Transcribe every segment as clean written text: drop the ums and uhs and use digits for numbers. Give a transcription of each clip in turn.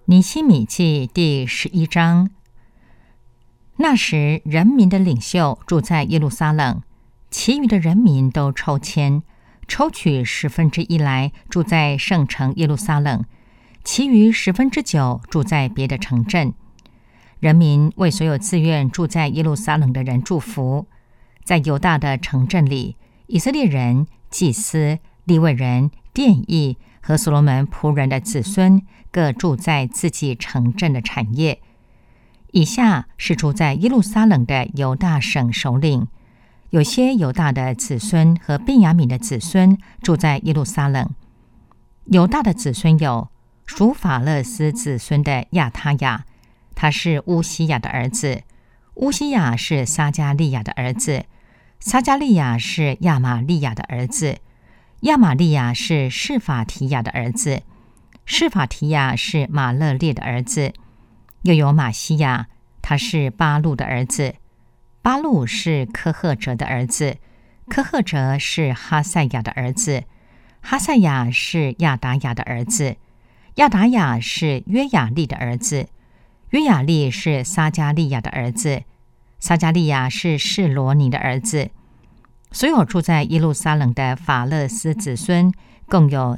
尼希米记第11章。那时，人民的领袖住在耶路撒冷，其余的人民都抽签，抽取1/10来住在圣城耶路撒冷，其余9%住在别的城镇。人民为所有自愿住在耶路撒冷的人祝福。在犹大的城镇里，以色列人、祭司、利未人、殿役和所罗门仆人的子孙各住在自己城镇的产业。以下是住在耶路撒冷的犹大省首领。有些犹大的子孙和便雅悯的子孙住在耶路撒冷。犹大的子孙有属法勒斯子孙的亚他雅，他是乌西雅的儿子。乌西雅是撒迦利亚的儿子，撒迦利亚是亚玛利亚的儿子，亚玛利亚是示法提亚的儿子，示法提亚是马勒列的儿子。又有马西亚，他是巴路的儿子，巴路是科赫哲的儿子，科赫哲是哈赛亚的儿子，哈赛亚是亚达雅的儿子，亚达雅是约雅利的儿子，约雅利是撒迦利亚的儿子，撒迦利亚是示罗尼的儿子。所有住在耶路撒冷的法勒斯子孙共有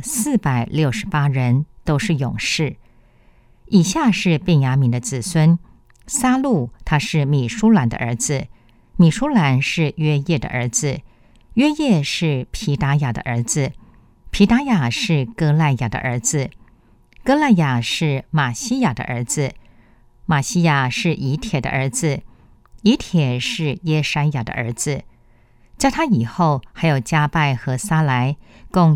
468人，都是勇士。以下是便雅悯的子孙：撒路，他是米舒兰的儿子；米舒兰是约叶的儿子；约叶是皮达雅的儿子；皮达雅是哥赖雅的儿子；哥赖雅是马西亚的儿子；马西亚是以铁的儿子；以铁是耶山雅的儿子。在他以后还有加拜和撒来，共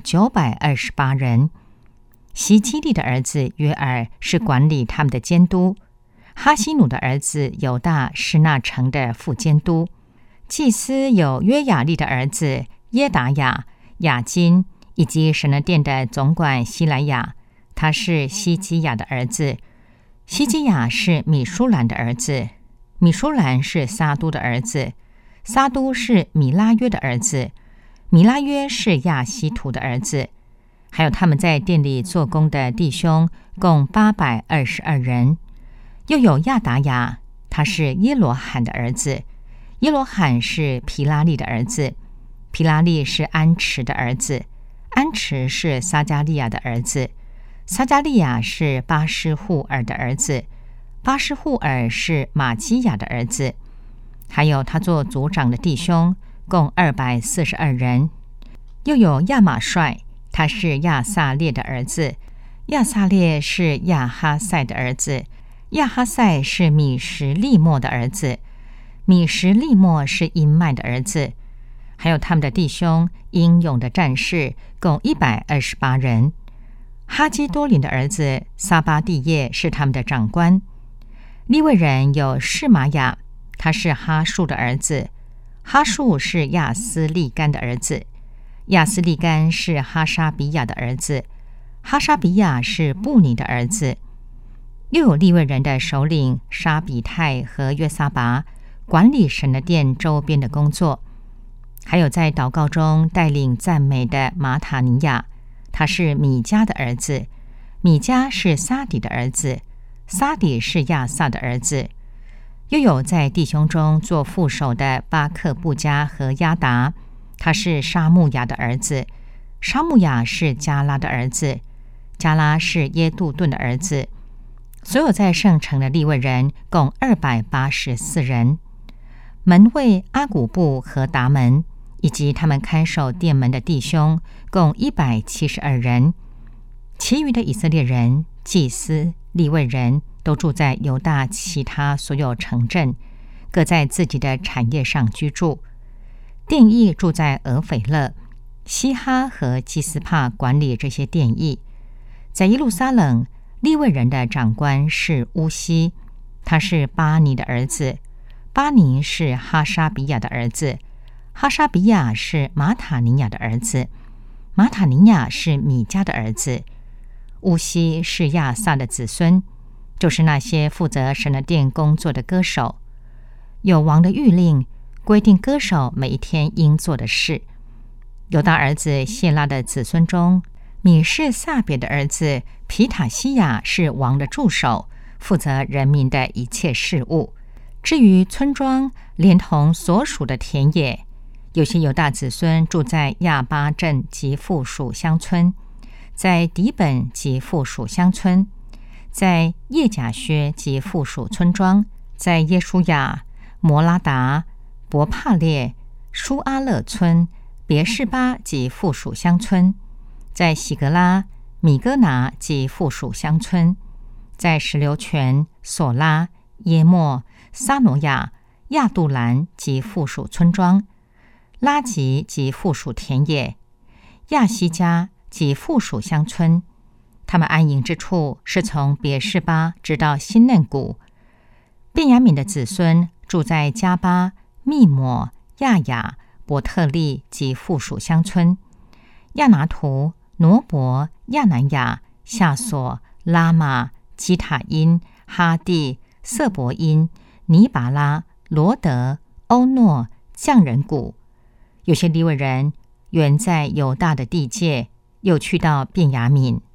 928人。希基利的儿子约尔是管理他们的监督，哈西努的儿子犹大是那城的副监督。祭司有约雅利的儿子耶达雅、雅金，以及神的殿的总管希莱亚，他是希基亚的儿子。希基亚是米舒兰的儿子，米舒兰是撒都的儿子，撒都是米拉约的儿子，米拉约是亚希图的儿子。还有他们在店里做工的弟兄共822人。又有亚达雅，他是耶罗罕的儿子，耶罗罕是皮拉利的儿子，皮拉利是安持的儿子，安持是撒迦利亚的儿子，撒迦利亚是巴施户尔的儿子，巴施户尔是玛基亚的儿子。还有他做族长的弟兄共242人。又有亚玛帅，他是亚撒列的儿子，亚撒列是亚哈赛的儿子，亚哈赛是米什利莫的儿子，米什利莫是因麦的儿子。还有他们的弟兄英勇的战士共128人。哈基多林的儿子撒巴蒂叶是他们的长官。利未人有示玛雅，他是哈树的儿子，哈树是亚斯利干的儿子，亚斯利干是哈沙比亚的儿子，哈沙比亚是布尼的儿子。又有利未人的首领沙比泰和约撒拔，管理神的殿周边的工作。还有在祷告中带领赞美的马塔尼亚，他是米迦的儿子，米迦是撒底的儿子，撒底是亚萨的儿子。又有在弟兄中做副手的巴克布加和亚达，他是沙木雅的儿子，沙木雅是加拉的儿子，加拉是耶杜顿的儿子。所有在圣城的利未人共284人。门卫阿古布和达门，以及他们看守殿门的弟兄共172人。其余的以色列人、祭司、利未人都住在犹大其他所有城镇，各在自己的产业上居住。殿役住在俄斐勒，西哈和基斯帕管理这些殿役。在耶路撒冷，利未人的长官是乌西，他是巴尼的儿子，巴尼是哈沙比亚的儿子，哈沙比亚是马塔尼亚的儿子，马塔尼亚是米迦的儿子。乌西是亚萨的子孙，就是那些负责神的殿工作的歌手。有王的谕令，规定歌手每一天应做的事。犹大儿子谢拉的子孙中，米士撒别的儿子皮塔西亚是王的助手，负责人民的一切事务。至于村庄连同所属的田野，有些犹大子孙住在亚巴镇及附属乡村，在底本及附属乡村，在叶甲薛及附属村庄，在耶书亚、摩拉达、伯帕列、舒阿勒村、别是巴及附属乡村，在喜格拉、米戈拿及附属乡村，在石榴泉、索拉、耶莫、撒挪亚、亚杜兰及附属村庄，拉吉及附属田野，亚西加及附属乡村。他们安营之处是从别是巴直到新嫩谷。便雅悯的子孙住在加巴、密抹、亚雅、伯特利及附属乡村，亚拿图、挪伯、亚南亚、夏索、拉玛、基塔因、哈地、色伯因、尼拔拉、罗德、欧诺、匠人谷。有些利未人原在犹大的地界，又去到便雅悯。